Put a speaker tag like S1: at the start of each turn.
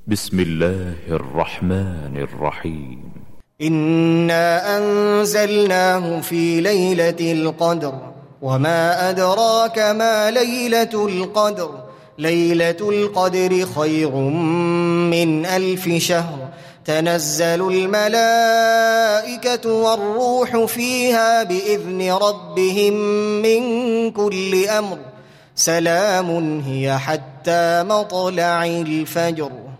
S1: بسم الله الرحمن الرحيم.
S2: إنا أنزلناه في ليلة القدر وما أدراك ما ليلة القدر ليلة القدر خير من 1000 شهر تنزل الملائكة والروح فيها بإذن ربهم من كل أمر سلام هي حتى مطلع الفجر.